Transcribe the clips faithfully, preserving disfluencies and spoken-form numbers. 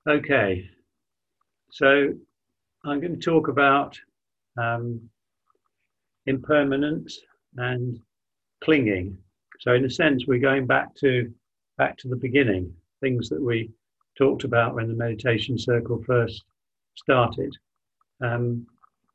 Okay, so I'm going to talk about um, impermanence and clinging. So, in a sense, we're going back to back to the beginning, things that we talked about when the meditation circle first started. Um,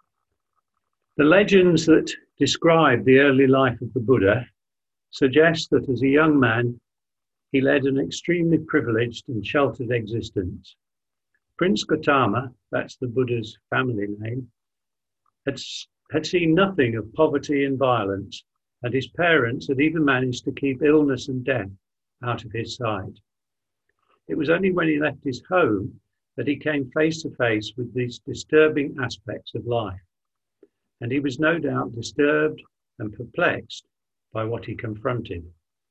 the legends that describe the early life of the Buddha suggest that as a young man, he led an extremely privileged and sheltered existence. Prince Gautama, that's the Buddha's family name, had, had seen nothing of poverty and violence, and his parents had even managed to keep illness and death out of his sight. It was only when he left his home that he came face to face with these disturbing aspects of life, and he was no doubt disturbed and perplexed by what he confronted.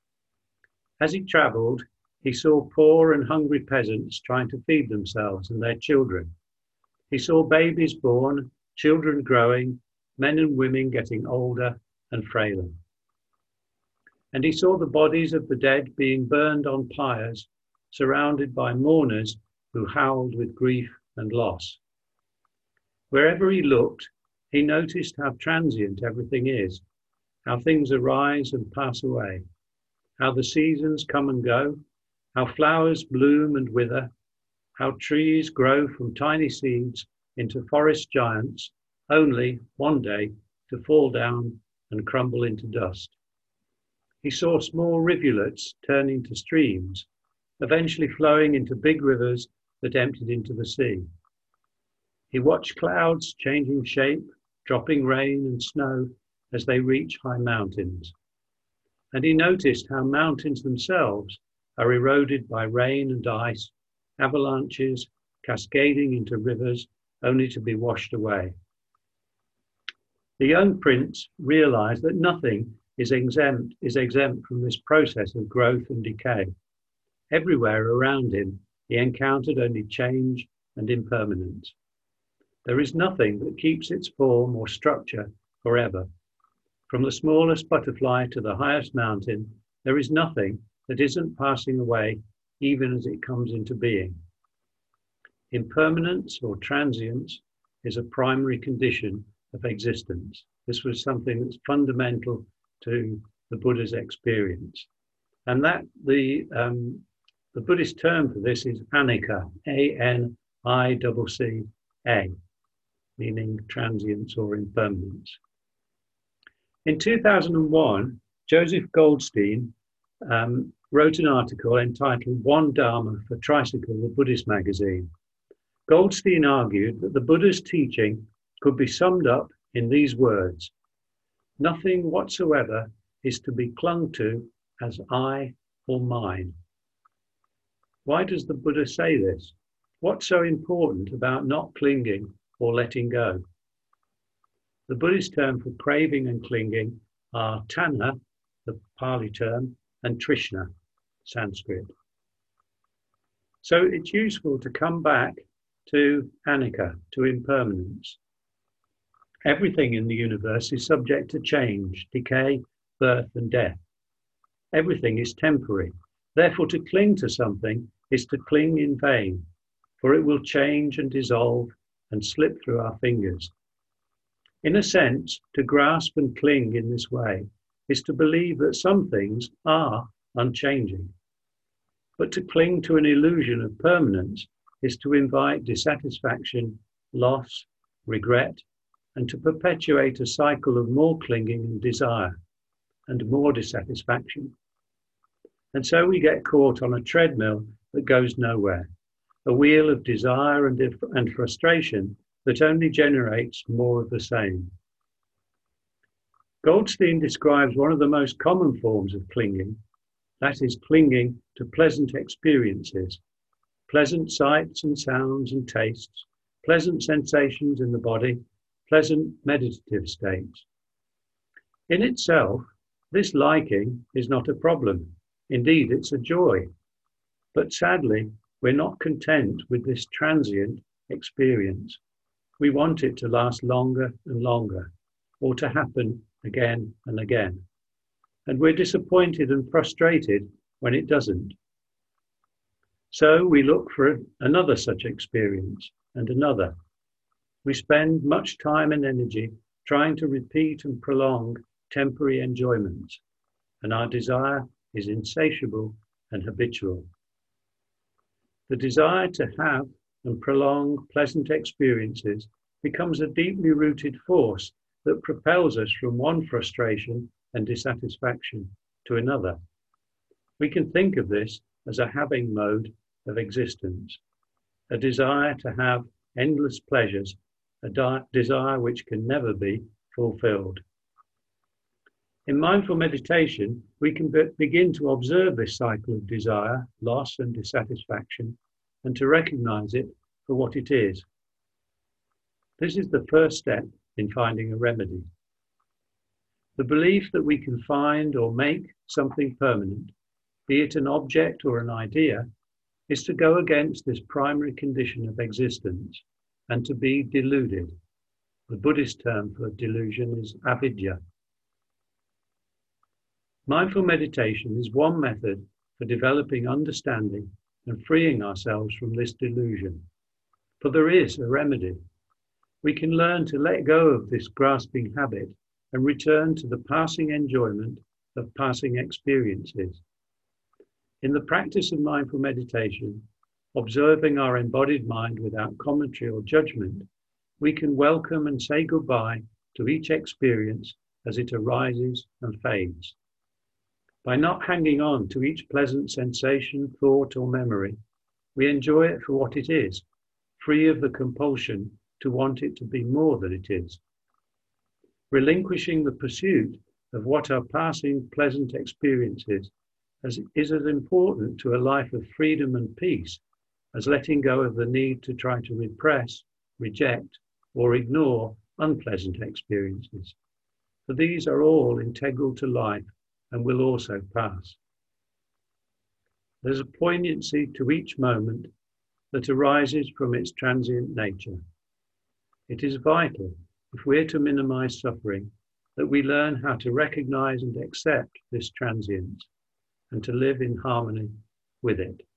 As he travelled, he saw poor and hungry peasants trying to feed themselves and their children. He saw babies born, children growing, men and women getting older and frailer. And he saw the bodies of the dead being burned on pyres, surrounded by mourners who howled with grief and loss. Wherever he looked, he noticed how transient everything is, how things arise and pass away, how the seasons come and go, how flowers bloom and wither, how trees grow from tiny seeds into forest giants, only one day to fall down and crumble into dust. He saw small rivulets turn into streams, eventually flowing into big rivers that emptied into the sea. He watched clouds changing shape, dropping rain and snow as they reach high mountains. And he noticed how mountains themselves are eroded by rain and ice, avalanches cascading into rivers only to be washed away. The young prince realized that nothing is exempt, is exempt from this process of growth and decay. Everywhere around him, he encountered only change and impermanence. There is nothing that keeps its form or structure forever. From the smallest butterfly to the highest mountain, there is nothing that isn't passing away even as it comes into being. Impermanence or transience is a primary condition of existence. This was something that's fundamental to the Buddha's experience. And that the, um, the Buddhist term for this is anicca, A N I C C A, meaning transience or impermanence. In two thousand one, Joseph Goldstein um, wrote an article entitled One Dharma for Tricycle, the Buddhist magazine. Goldstein argued that the Buddha's teaching could be summed up in these words: nothing whatsoever is to be clung to as I or mine. Why does the Buddha say this? What's so important about not clinging or letting go? The Buddhist term for craving and clinging are tanha, the Pali term, and trishna, Sanskrit. So it's useful to come back to anicca, to impermanence. Everything in the universe is subject to change, decay, birth, and death. Everything is temporary. Therefore, to cling to something is to cling in vain, for it will change and dissolve and slip through our fingers. In a sense, to grasp and cling in this way is to believe that some things are unchanging. But to cling to an illusion of permanence is to invite dissatisfaction, loss, regret, and to perpetuate a cycle of more clinging and desire and more dissatisfaction. And so we get caught on a treadmill that goes nowhere, a wheel of desire and, and frustration that only generates more of the same. Goldstein describes one of the most common forms of clinging, that is clinging to pleasant experiences, pleasant sights and sounds and tastes, pleasant sensations in the body, pleasant meditative states. In itself, this liking is not a problem. Indeed, it's a joy. But sadly, we're not content with this transient experience. We want it to last longer and longer, or to happen again and again. And we're disappointed and frustrated when it doesn't. So we look for another such experience and another. We spend much time and energy trying to repeat and prolong temporary enjoyments, and our desire is insatiable and habitual. The desire to have and prolong pleasant experiences becomes a deeply rooted force that propels us from one frustration and dissatisfaction to another. We can think of this as a having mode of existence, a desire to have endless pleasures, a di- desire which can never be fulfilled. In mindful meditation, we can be- begin to observe this cycle of desire, loss, and dissatisfaction, and to recognize it for what it is. This is the first step in finding a remedy. The belief that we can find or make something permanent, be it an object or an idea, is to go against this primary condition of existence and to be deluded. The Buddhist term for delusion is avidya. Mindful meditation is one method for developing understanding and freeing ourselves from this delusion. For there is a remedy. We can learn to let go of this grasping habit and return to the passing enjoyment of passing experiences. In the practice of mindful meditation, observing our embodied mind without commentary or judgment, we can welcome and say goodbye to each experience as it arises and fades. By not hanging on to each pleasant sensation, thought, or memory, we enjoy it for what it is, free of the compulsion to want it to be more than it is. Relinquishing the pursuit of what are passing pleasant experiences as is as important to a life of freedom and peace as letting go of the need to try to repress, reject, or ignore unpleasant experiences. For these are all integral to life and will also pass. There's a poignancy to each moment that arises from its transient nature. It is vital, if we're to minimize suffering, that we learn how to recognize and accept this transience and to live in harmony with it.